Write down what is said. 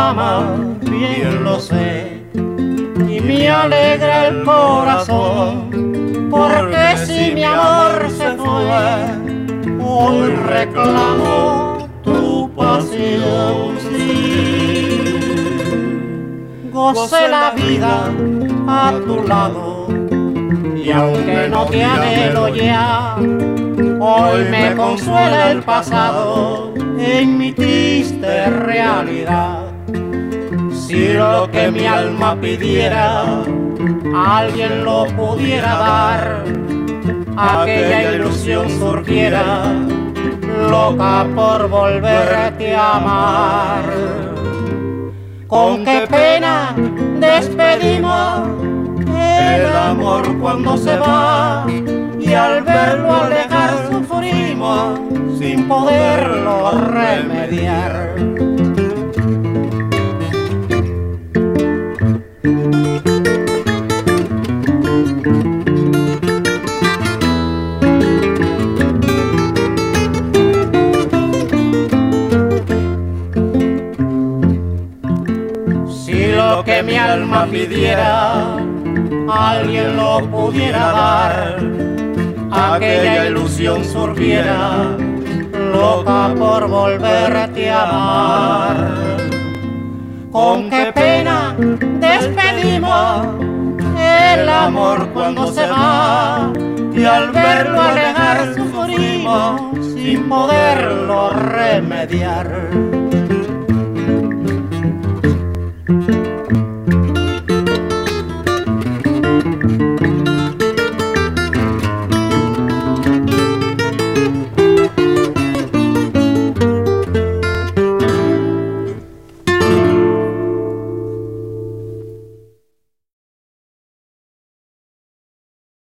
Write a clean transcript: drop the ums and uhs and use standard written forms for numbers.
ama, bien lo sé, y me alegra el corazón, porque si mi amor se fue, hoy reclamo tu pasión. Sí, gocé la vida a tu lado, y aunque no te anhelo ya, hoy me consuela el pasado en mi triste realidad. Si lo que mi alma pidiera, alguien lo pudiera dar, aquella ilusión surgiera, loca por volverte a amar. Con qué pena despedimos el amor cuando se va, y al verlo alejar sufrimos sin poderlo remediar. Si lo que mi alma pidiera, alguien lo pudiera dar, aquella ilusión surgiera, loca por volverte a amar. Con qué pena despedimos el amor cuando se va, y al verlo alejar sufrimos sin poderlo remediar.